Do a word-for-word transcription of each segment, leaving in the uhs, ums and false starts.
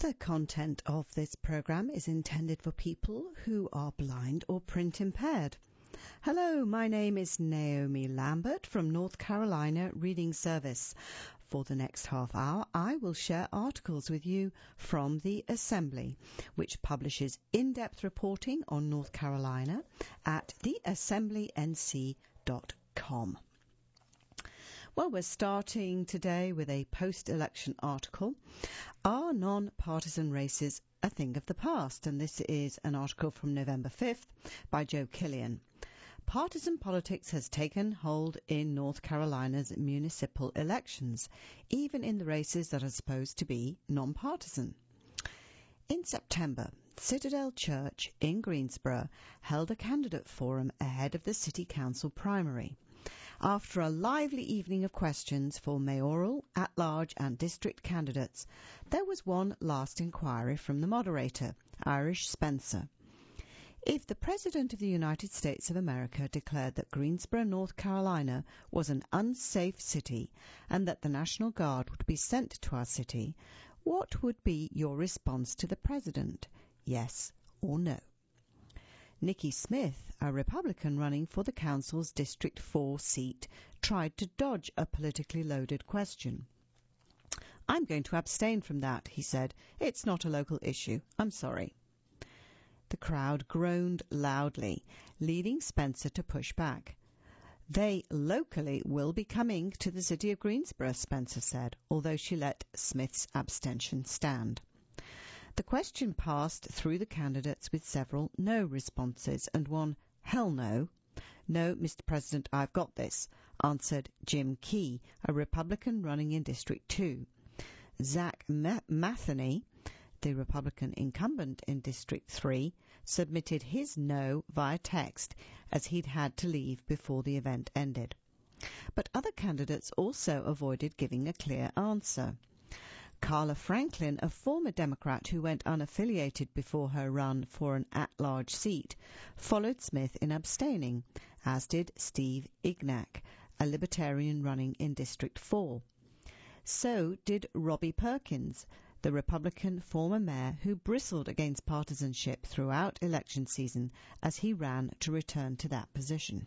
The content of this program is intended for people who are blind or print impaired. Hello, my name is Naomi Lambert from North Carolina Reading Service. For the next half hour, I will share articles with you from the Assembly, which publishes in-depth reporting on North Carolina at the assembly n c dot com. Well, we're starting today with a post-election article. Are non-partisan races a thing of the past? And this is an article from November fifth by Joe Killian. Partisan politics has taken hold in North Carolina's municipal elections, even in the races that are supposed to be non-partisan. In September, Citadel Church in Greensboro held a candidate forum ahead of the City Council primary. After a lively evening of questions for mayoral, at-large and district candidates, there was one last inquiry from the moderator, Irish Spencer. If the President of the United States of America declared that Greensboro, North Carolina was an unsafe city and that the National Guard would be sent to our city, what would be your response to the President? Yes or no? Nikki Smith, a Republican running for the Council's District four seat, tried to dodge a politically loaded question. I'm going to abstain from that, he said. It's not a local issue. I'm sorry. The crowd groaned loudly, leading Spencer to push back. They locally will be coming to the city of Greensboro, Spencer said, although she let Smith's abstention stand. The question passed through the candidates with several no responses and one hell no. No, Mister President, I've got this, answered Jim Key, a Republican running in District two. Zach Ma- Matheny, the Republican incumbent in District three, submitted his no via text as he'd had to leave before the event ended. But other candidates also avoided giving a clear answer. Carla Franklin, a former Democrat who went unaffiliated before her run for an at-large seat, followed Smith in abstaining, as did Steve Ignack, a Libertarian running in District four. So did Robbie Perkins, the Republican former mayor who bristled against partisanship throughout election season as he ran to return to that position.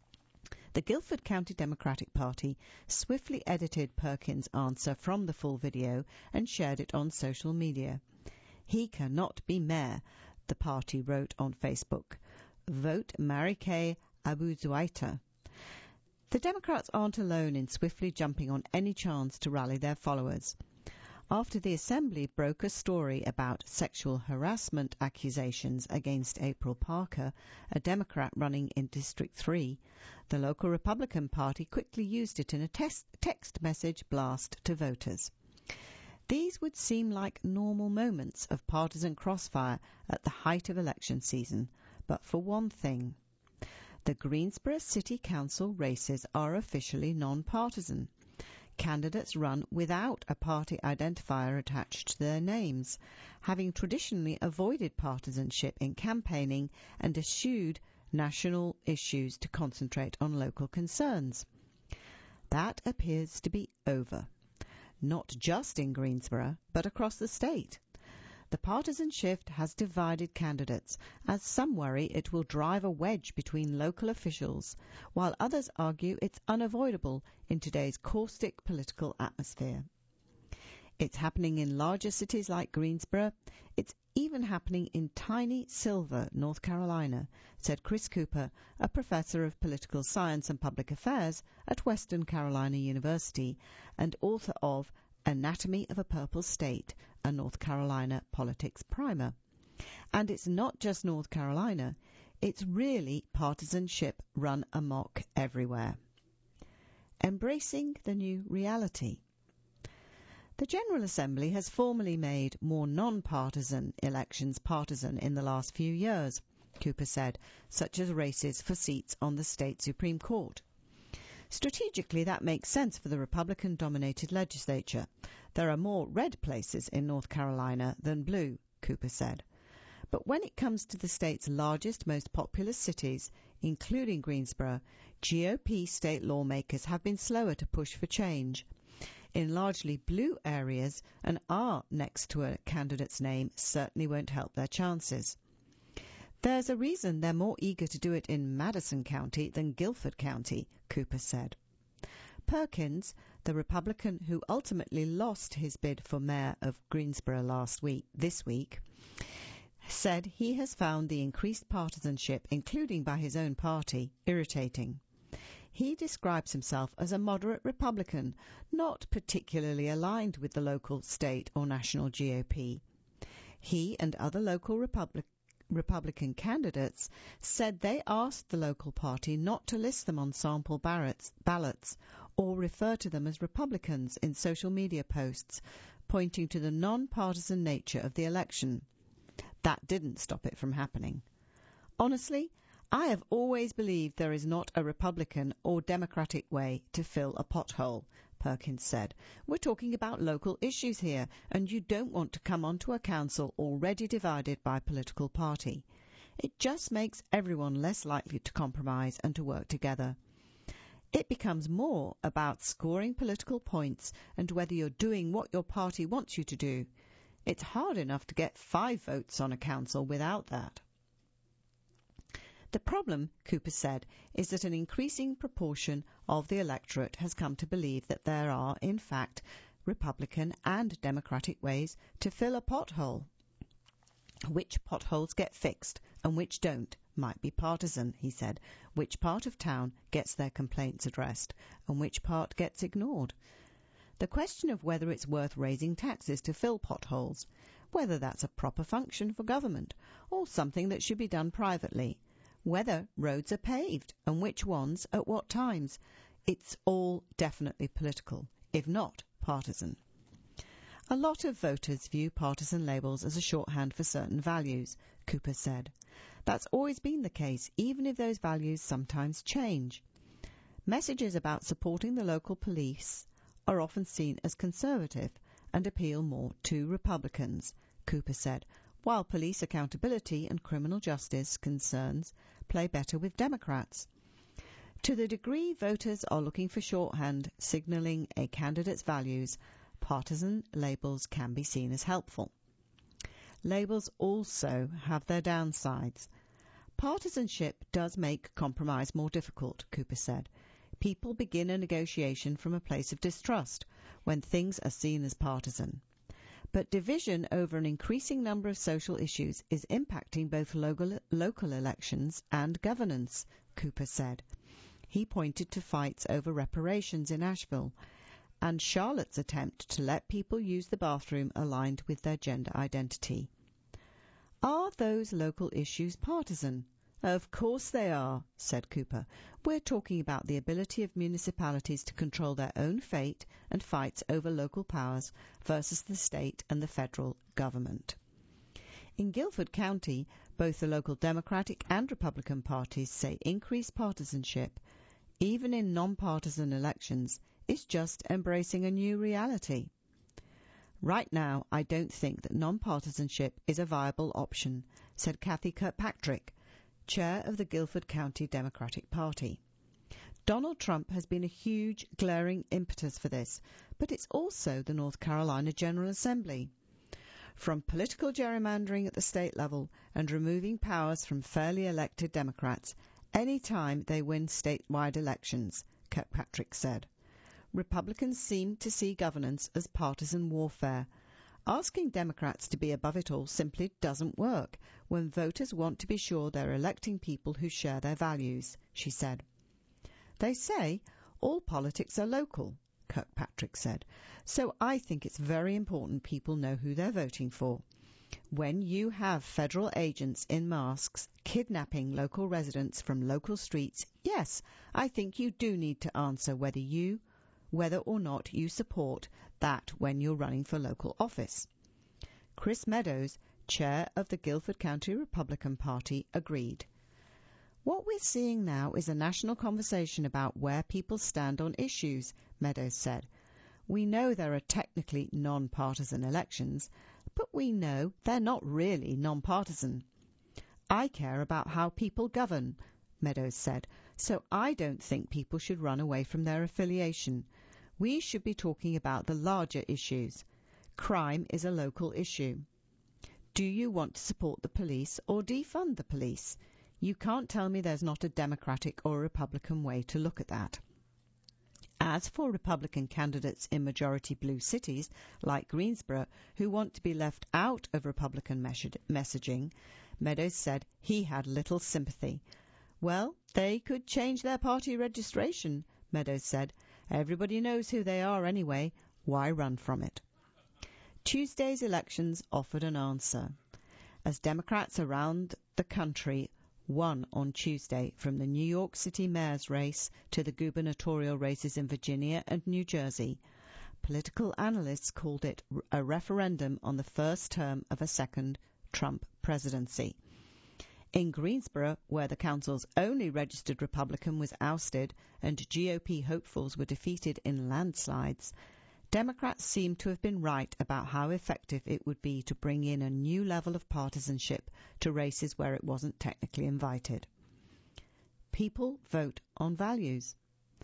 The Guilford County Democratic Party swiftly edited Perkins' answer from the full video and shared it on social media. He cannot be mayor, the party wrote on Facebook. Vote Marikay Abu-Zuaita. The Democrats aren't alone in swiftly jumping on any chance to rally their followers. After the Assembly broke a story about sexual harassment accusations against April Parker, a Democrat running in District three, the local Republican Party quickly used it in a text, text message blast to voters. These would seem like normal moments of partisan crossfire at the height of election season, but for one thing. The Greensboro City Council races are officially non-partisan. Candidates run without a party identifier attached to their names, having traditionally avoided partisanship in campaigning and eschewed national issues to concentrate on local concerns. That appears to be over, not just in Greensboro, but across the state. The partisan shift has divided candidates, as some worry it will drive a wedge between local officials, while others argue it's unavoidable in today's caustic political atmosphere. It's happening in larger cities like Greensboro. It's even happening in tiny Silver, North Carolina, said Chris Cooper, a professor of political science and public affairs at Western Carolina University and author of Anatomy of a Purple State, a North Carolina politics primer. And it's not just North Carolina, it's really partisanship run amok everywhere. Embracing the new reality. The General Assembly has formally made more non-partisan elections partisan in the last few years, Cooper said, such as races for seats on the state Supreme Court. Strategically, that makes sense for the Republican-dominated legislature. There are more red places in North Carolina than blue, Cooper said. But when it comes to the state's largest, most populous cities, including Greensboro, G O P state lawmakers have been slower to push for change. in largely blue areas, an R next to a candidate's name certainly won't help their chances. There's a reason they're more eager to do it in Madison County than Guilford County, Cooper said. Perkins, the Republican who ultimately lost his bid for mayor of Greensboro last week, this week, said he has found the increased partisanship, including by his own party, irritating. He describes himself as a moderate Republican, not particularly aligned with the local, state or national G O P. He and other local Republic, Republican candidates said they asked the local party not to list them on sample ballots, ballots or refer to them as Republicans in social media posts, pointing to the non-partisan nature of the election. That didn't stop it from happening. Honestly, I have always believed there is not a Republican or Democratic way to fill a pothole, Perkins said. We're talking about local issues here, and you don't want to come onto a council already divided by political party. It just makes everyone less likely to compromise and to work together. It becomes more about scoring political points and whether you're doing what your party wants you to do. It's hard enough to get five votes on a council without that. The problem, Cooper said, is that an increasing proportion of the electorate has come to believe that there are, in fact, Republican and Democratic ways to fill a pothole. Which potholes get fixed and which don't might be partisan, he said. Which part of town gets their complaints addressed and which part gets ignored. The question of whether it's worth raising taxes to fill potholes, whether that's a proper function for government or something that should be done privately, whether roads are paved and which ones at what times, it's all definitely political, if not partisan. A lot of voters view partisan labels as a shorthand for certain values, Cooper said. That's always been the case, even if those values sometimes change. Messages about supporting the local police are often seen as conservative and appeal more to Republicans, Cooper said, while police accountability and criminal justice concerns play better with Democrats. To the degree voters are looking for shorthand signaling a candidate's values, partisan labels can be seen as helpful. Labels also have their downsides. Partisanship does make compromise more difficult, Cooper said. People begin a negotiation from a place of distrust when things are seen as partisan. But division over an increasing number of social issues is impacting both local, local elections and governance, Cooper said. He pointed to fights over reparations in Asheville and Charlotte's attempt to let people use the bathroom aligned with their gender identity. Are those local issues partisan? Of course they are, said Cooper. We're talking about the ability of municipalities to control their own fate and fights over local powers versus the state and the federal government. In Guilford County, both the local Democratic and Republican parties say increased partisanship, even in non-partisan elections, is just embracing a new reality. Right now, I don't think that non-partisanship is a viable option, said Kathy Kirkpatrick, chair of the Guilford County Democratic Party. Donald Trump has been a huge, glaring impetus for this, but it's also the North Carolina General Assembly. From political gerrymandering at the state level and removing powers from fairly elected Democrats any time they win statewide elections, Kirkpatrick said. Republicans seem to see governance as partisan warfare. Asking Democrats to be above it all simply doesn't work when voters want to be sure they're electing people who share their values, she said. They say all politics are local, Kirkpatrick said, so I think it's very important people know who they're voting for. When you have federal agents in masks kidnapping local residents from local streets, yes, I think you do need to answer whether you whether or not you support that when you're running for local office. Chris Meadows, chair of the Guilford County Republican Party, agreed. What we're seeing now is a national conversation about where people stand on issues, Meadows said. We know there are technically non-partisan elections, but we know they're not really non-partisan. I care about how people govern, Meadows said, so I don't think people should run away from their affiliation. We should be talking about the larger issues. Crime is a local issue. Do you want to support the police or defund the police? You can't tell me there's not a Democratic or Republican way to look at that. As for Republican candidates in majority blue cities like Greensboro who want to be left out of Republican messaging, Meadows said he had little sympathy. Well, they could change their party registration, Meadows said. Everybody knows who they are anyway. Why run from it? Tuesday's elections offered an answer. As Democrats around the country won on Tuesday from the New York City mayor's race to the gubernatorial races in Virginia and New Jersey, political analysts called it a referendum on the first term of a second Trump presidency. In Greensboro, where the council's only registered Republican was ousted and G O P hopefuls were defeated in landslides, Democrats seem to have been right about how effective it would be to bring in a new level of partisanship to races where it wasn't technically invited. People vote on values.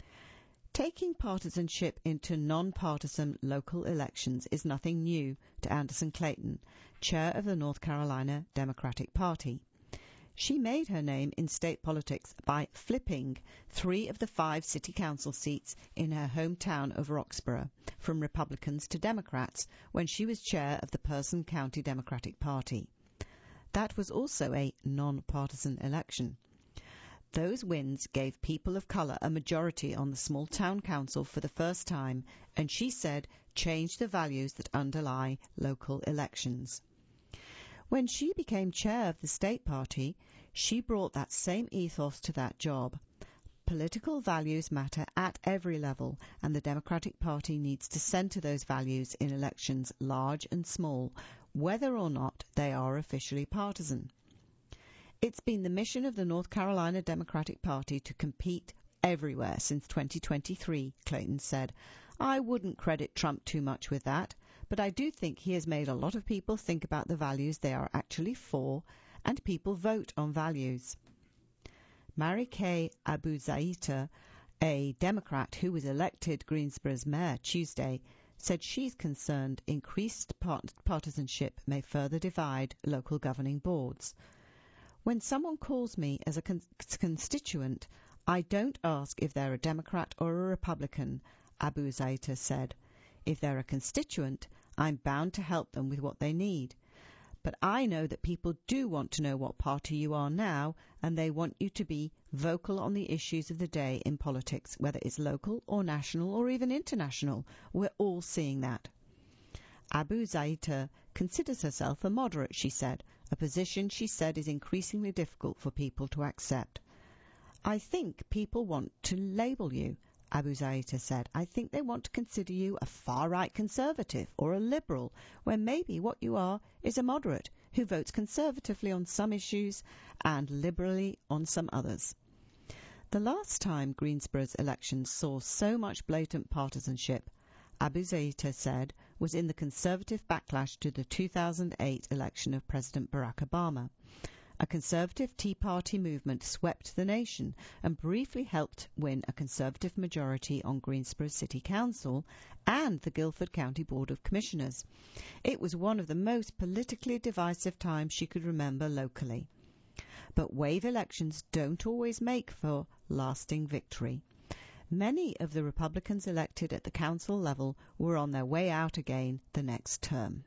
Taking partisanship into non-partisan local elections is nothing new to Anderson Clayton, chair of the North Carolina Democratic Party. She made her name in state politics by flipping three of the five city council seats in her hometown of Roxborough from Republicans to Democrats when she was chair of the Person County Democratic Party. That was also a non-partisan election. Those wins gave people of color a majority on the small town council for the first time, and she said changed the values that underlie local elections. When she became chair of the state party, she brought that same ethos to that job. Political values matter at every level, and the Democratic Party needs to center those values in elections large and small, whether or not they are officially partisan. It's been the mission of the North Carolina Democratic Party to compete everywhere since twenty twenty-three, Clayton said. I wouldn't credit Trump too much with that, but I do think he has made a lot of people think about the values they are actually for, and people vote on values. Mary Kay Abu-Zaita, a Democrat who was elected Greensboro's mayor Tuesday, said she's concerned increased part- partisanship may further divide local governing boards. When someone calls me as a con- constituent, I don't ask if they're a Democrat or a Republican, Abu-Zaita said. If they're a constituent, I'm bound to help them with what they need. But I know that people do want to know what party you are now, and they want you to be vocal on the issues of the day in politics, whether it's local or national or even international. We're all seeing that. Abu-Zaita considers herself a moderate, she said, a position she said is increasingly difficult for people to accept. I think people want to label you, Abu-Zaita said. I think they want to consider you a far-right conservative or a liberal, when maybe what you are is a moderate who votes conservatively on some issues and liberally on some others. The last time Greensboro's elections saw so much blatant partisanship, Abu-Zaita said, was in the conservative backlash to the two thousand eight election of President Barack Obama. A conservative Tea Party movement swept the nation and briefly helped win a conservative majority on Greensboro City Council and the Guilford County Board of Commissioners. It was one of the most politically divisive times she could remember locally. But wave elections don't always make for lasting victory. Many of the Republicans elected at the council level were on their way out again the next term.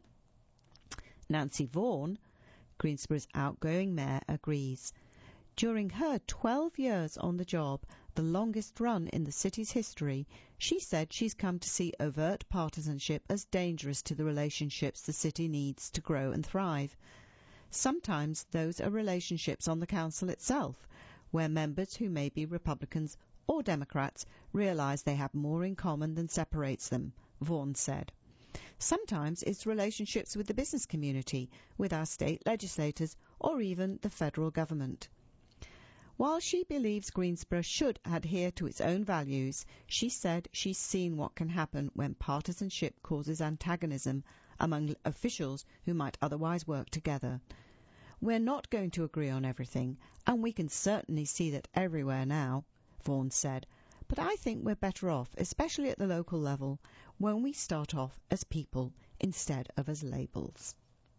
Nancy Vaughan, Greensboro's outgoing mayor, agrees. During her twelve years on the job, the longest run in the city's history, she said she's come to see overt partisanship as dangerous to the relationships the city needs to grow and thrive. Sometimes those are relationships on the council itself, where members who may be Republicans or Democrats realize they have more in common than separates them, Vaughan said. Sometimes it's relationships with the business community, with our state legislators, or even the federal government. While she believes Greensboro should adhere to its own values, she said she's seen what can happen when partisanship causes antagonism among officials who might otherwise work together. We're not going to agree on everything, and we can certainly see that everywhere now, Vaughan said, But I think we're better off, especially at the local level, when we start off as people instead of as labels.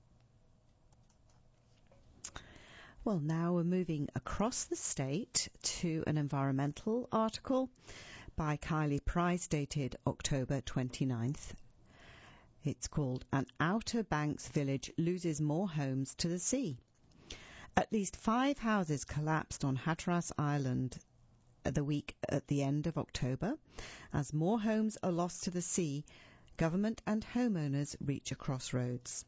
Well, now we're moving across the state to an environmental article by Kylie Price dated October twenty-ninth. It's called An Outer Banks Village Loses More Homes to the Sea. At least five houses collapsed on Hatteras Island the week at the end of October. As more homes are lost to the sea, government and homeowners reach a crossroads.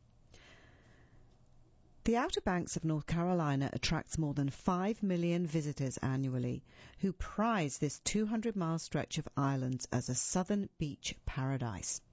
The Outer Banks of North Carolina attracts more than five million visitors annually who prize this two hundred mile stretch of islands as a southern beach paradise.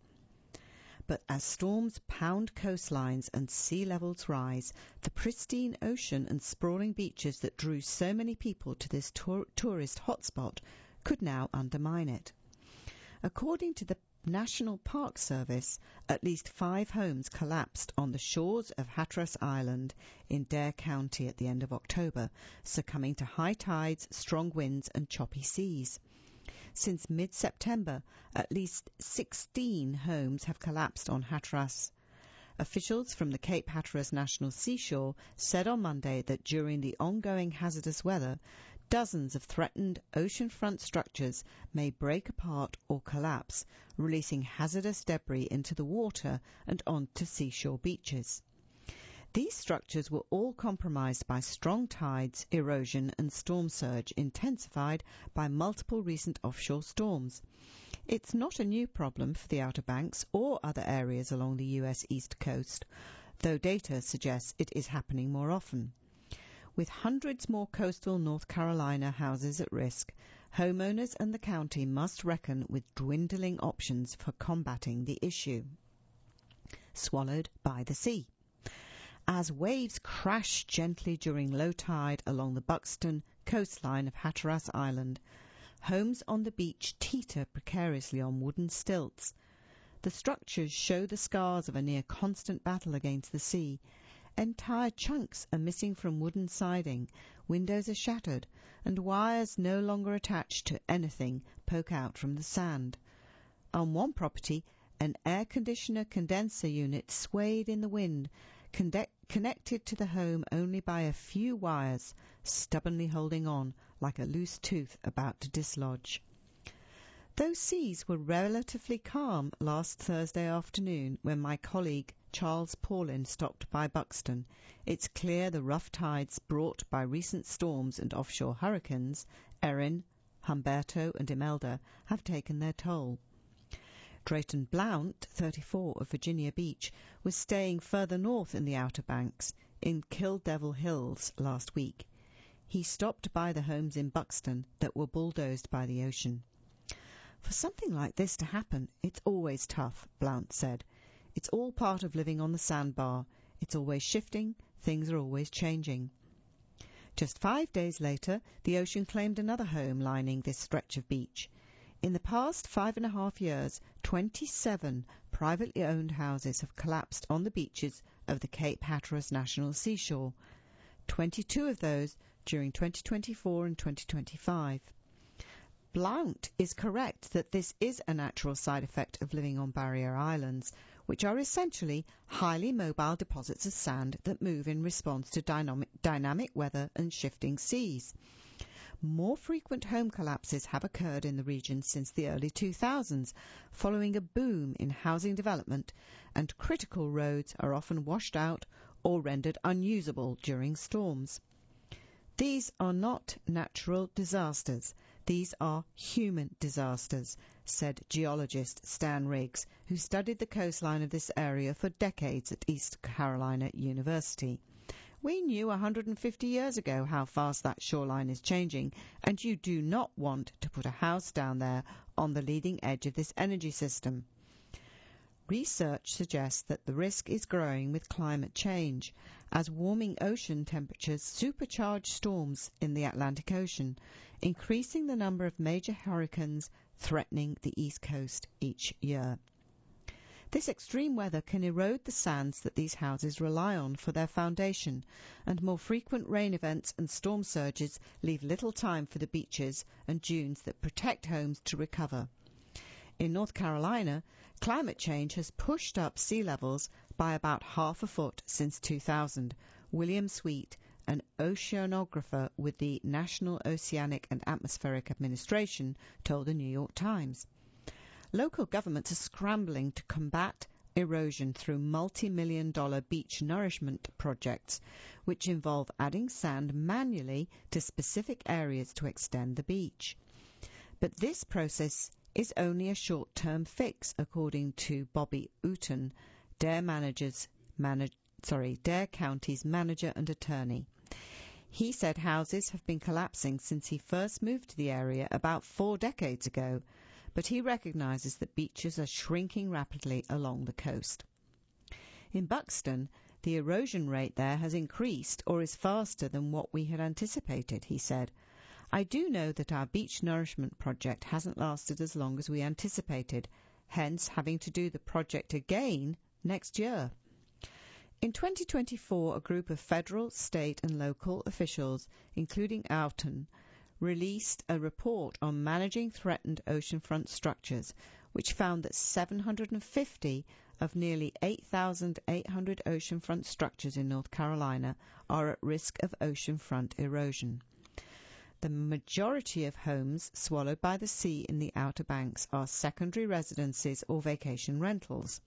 But as storms pound coastlines and sea levels rise, the pristine ocean and sprawling beaches that drew so many people to this tour- tourist hotspot could now undermine it. According to the National Park Service, at least five homes collapsed on the shores of Hatteras Island in Dare County at the end of October, succumbing to high tides, strong winds and choppy seas. Since mid-September, at least sixteen homes have collapsed on Hatteras. Officials from the Cape Hatteras National Seashore said on Monday that during the ongoing hazardous weather, dozens of threatened oceanfront structures may break apart or collapse, releasing hazardous debris into the water and onto seashore beaches. These structures were all compromised by strong tides, erosion and storm surge intensified by multiple recent offshore storms. It's not a new problem for the Outer Banks or other areas along the U S East Coast, though data suggests it is happening more often. With hundreds more coastal North Carolina houses at risk, homeowners and the county must reckon with dwindling options for combating the issue. Swallowed by the sea. As waves crash gently during low tide along the Buxton coastline of Hatteras Island, homes on the beach teeter precariously on wooden stilts. The structures show the scars of a near-constant battle against the sea. Entire chunks are missing from wooden siding, windows are shattered, and wires no longer attached to anything poke out from the sand. On one property, an air conditioner condenser unit swayed in the wind, Conde- connected to the home only by a few wires, stubbornly holding on like a loose tooth about to dislodge. Those seas were relatively calm last Thursday afternoon when my colleague Charles Paulin stopped by Buxton. It's clear the rough tides brought by recent storms and offshore hurricanes, Erin, Humberto and Imelda, have taken their toll. Drayton Blount, thirty-four, of Virginia Beach, was staying further north in the Outer Banks, in Kill Devil Hills, last week. He stopped by the homes in Buxton that were bulldozed by the ocean. For something like this to happen, it's always tough, Blount said. It's all part of living on the sandbar. It's always shifting, things are always changing. Just five days later, the ocean claimed another home lining this stretch of beach. In the past five and a half years, twenty-seven privately owned houses have collapsed on the beaches of the Cape Hatteras National Seashore, twenty-two of those during twenty twenty-four and twenty twenty-five. Blount is correct that this is a natural side effect of living on barrier islands, which are essentially highly mobile deposits of sand that move in response to dynamic, dynamic weather and shifting seas. More frequent home collapses have occurred in the region since the early two thousands, following a boom in housing development, and critical roads are often washed out or rendered unusable during storms. These are not natural disasters. These are human disasters, said geologist Stan Riggs, who studied the coastline of this area for decades at East Carolina University. We knew one hundred fifty years ago how fast that shoreline is changing, and you do not want to put a house down there on the leading edge of this energy system. Research suggests that the risk is growing with climate change, as warming ocean temperatures supercharge storms in the Atlantic Ocean, increasing the number of major hurricanes threatening the East Coast each year. This extreme weather can erode the sands that these houses rely on for their foundation, and more frequent rain events and storm surges leave little time for the beaches and dunes that protect homes to recover. In North Carolina, climate change has pushed up sea levels by about half a foot since two thousand. William Sweet, an oceanographer with the National Oceanic and Atmospheric Administration, told the New York Times. Local governments are scrambling to combat erosion through multi-million dollar beach nourishment projects, which involve adding sand manually to specific areas to extend the beach. But this process is only a short-term fix, according to Bobby Ooten, Dare Managers, manage, sorry, Dare County's manager and attorney. He said houses have been collapsing since he first moved to the area about four decades ago, but he recognizes that beaches are shrinking rapidly along the coast. In Buxton, the erosion rate there has increased or is faster than what we had anticipated, he said. I do know that our beach nourishment project hasn't lasted as long as we anticipated, hence having to do the project again next year. In twenty twenty-four, a group of federal, state and local officials, including Oughton, released a report on managing threatened oceanfront structures, which found that seven hundred fifty of nearly eight thousand eight hundred oceanfront structures in North Carolina are at risk of oceanfront erosion. The majority of homes swallowed by the sea in the Outer Banks are secondary residences or vacation rentals.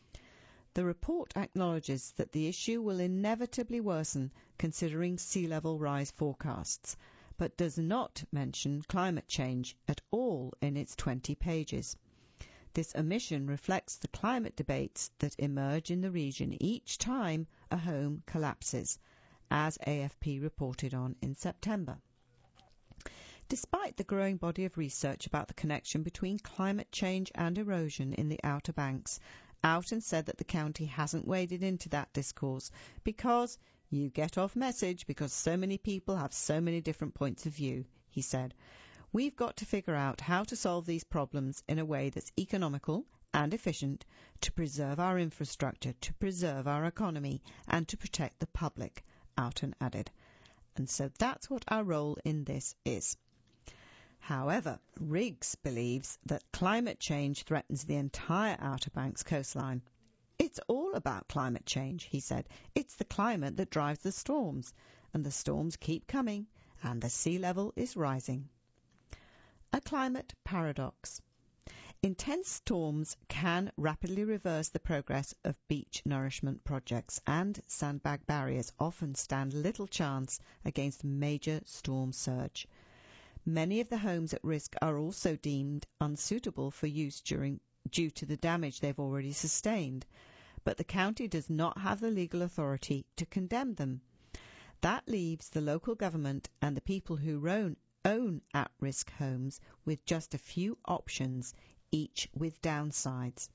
The report acknowledges that the issue will inevitably worsen considering sea level rise forecasts, but does not mention climate change at all in its twenty pages. This omission reflects the climate debates that emerge in the region each time a home collapses, as A F P reported on in September. Despite the growing body of research about the connection between climate change and erosion in the Outer Banks, Oughton said that the county hasn't waded into that discourse because you get off message because so many people have so many different points of view, he said. We've got to figure out how to solve these problems in a way that's economical and efficient to preserve our infrastructure, to preserve our economy, and to protect the public, Oughton added. And so that's what our role in this is. However, Riggs believes that climate change threatens the entire Outer Banks coastline. It's all about climate change, he said. It's the climate that drives the storms, and the storms keep coming, and the sea level is rising. A climate paradox. Intense storms can rapidly reverse the progress of beach nourishment projects, and sandbag barriers often stand little chance against major storm surge. Many of the homes at risk are also deemed unsuitable for use during, due to the damage they've already sustained, but the county does not have the legal authority to condemn them. That leaves the local government and the people who own, own at-risk homes with just a few options, each with downsides.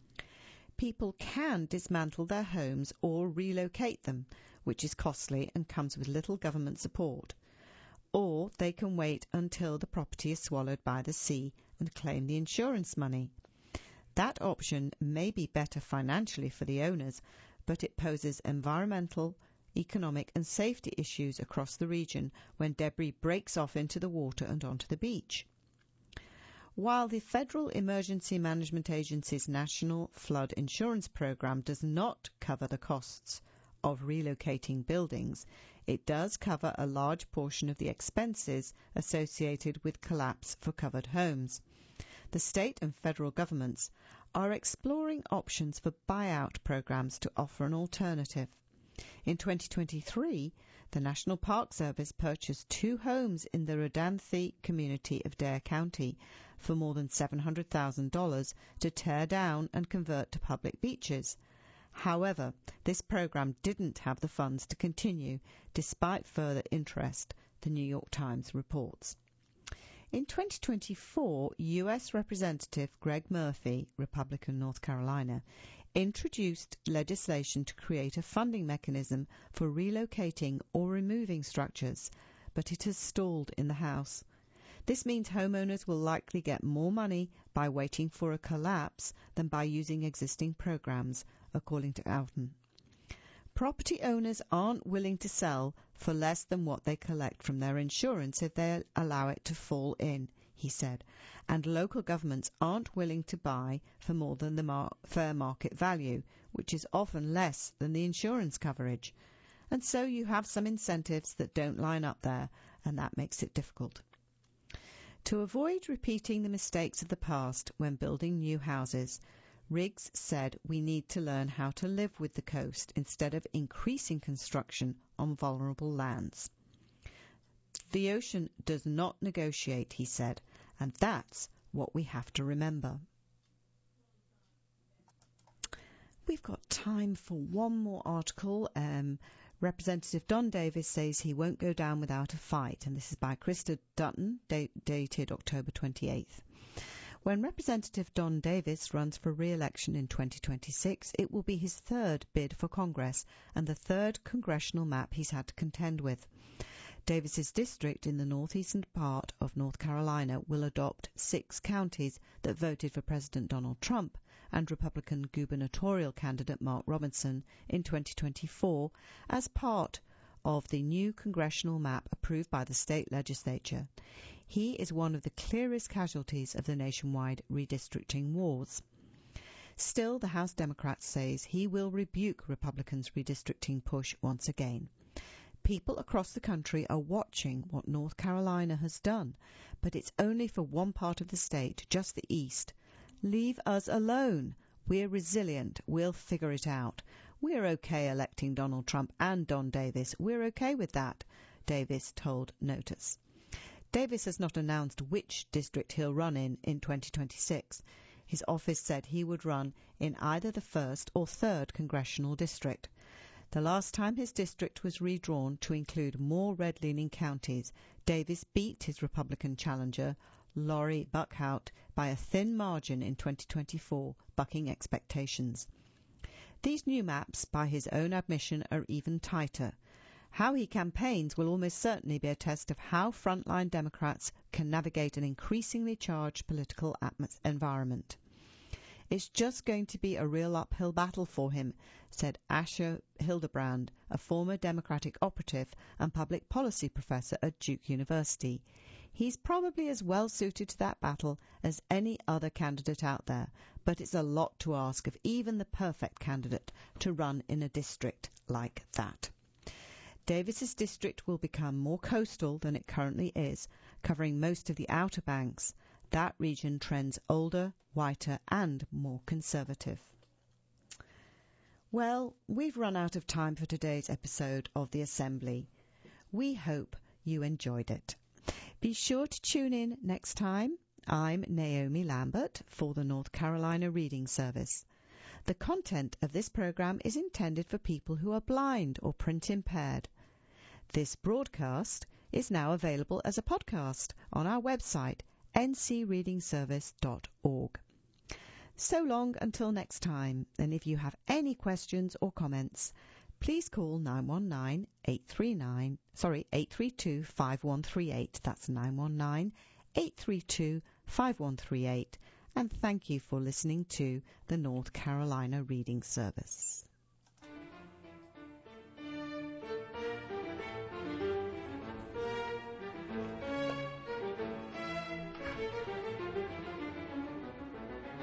People can dismantle their homes or relocate them, which is costly and comes with little government support. Or they can wait until the property is swallowed by the sea and claim the insurance money. That option may be better financially for the owners, but it poses environmental, economic and safety issues across the region when debris breaks off into the water and onto the beach. While the Federal Emergency Management Agency's National Flood Insurance Program does not cover the costs of relocating buildings, it does cover a large portion of the expenses associated with collapse for covered homes. The state and federal governments are exploring options for buyout programs to offer an alternative. In twenty twenty-three, the National Park Service purchased two homes in the Rodanthe community of Dare County for more than seven hundred thousand dollars to tear down and convert to public beaches. However, this program didn't have the funds to continue, despite further interest, the New York Times reports. In twenty twenty-four, U S Representative Greg Murphy, Republican, North Carolina, introduced legislation to create a funding mechanism for relocating or removing structures, but it has stalled in the House. This means homeowners will likely get more money by waiting for a collapse than by using existing programs, according to Alton. Property owners aren't willing to sell for less than what they collect from their insurance if they allow it to fall in, he said, and local governments aren't willing to buy for more than the mar- fair market value, which is often less than the insurance coverage. And so you have some incentives that don't line up there, and that makes it difficult. To avoid repeating the mistakes of the past when building new houses, Riggs said we need to learn how to live with the coast instead of increasing construction on vulnerable lands. The ocean does not negotiate, he said, and that's what we have to remember. We've got time for one more article. Um, Representative Don Davis says he won't go down without a fight, and this is by Krista Dutton, da- dated October twenty-eighth. When Representative Don Davis runs for re-election in twenty twenty-six, it will be his third bid for Congress and the third congressional map he's had to contend with. Davis's district in the northeastern part of North Carolina will adopt six counties that voted for President Donald Trump and Republican gubernatorial candidate Mark Robinson in twenty twenty-four as part of the new congressional map approved by the state legislature. He is one of the clearest casualties of the nationwide redistricting wars. Still, the House Democrat says he will rebuke Republicans' redistricting push once again. People across the country are watching what North Carolina has done, but it's only for one part of the state, just the east. Leave us alone. We're resilient. We'll figure it out. We're okay electing Donald Trump and Don Davis. We're okay with that, Davis told Notice. Davis has not announced which district he'll run in in twenty twenty-six. His office said he would run in either the first or third congressional district. The last time his district was redrawn to include more red-leaning counties, Davis beat his Republican challenger, Lori Buckhout, by a thin margin in twenty twenty-four, bucking expectations. These new maps, by his own admission, are even tighter. How he campaigns will almost certainly be a test of how frontline Democrats can navigate an increasingly charged political atmos- environment. It's just going to be a real uphill battle for him, said Asher Hildebrand, a former Democratic operative and public policy professor at Duke University. He's probably as well suited to that battle as any other candidate out there, but it's a lot to ask of even the perfect candidate to run in a district like that. Davis's district will become more coastal than it currently is, covering most of the Outer Banks. That region trends older, whiter, and more conservative. Well, we've run out of time for today's episode of The Assembly. We hope you enjoyed it. Be sure to tune in next time. I'm Naomi Lambert for the North Carolina Reading Service. The content of this program is intended for people who are blind or print impaired. This broadcast is now available as a podcast on our website, n c reading service dot org. So long until next time, and if you have any questions or comments, please call nine one nine, eight three nine, sorry, eight three two, five one three eight. That's nine one nine, eight three two, five one three eight. And thank you for listening to the North Carolina Reading Service.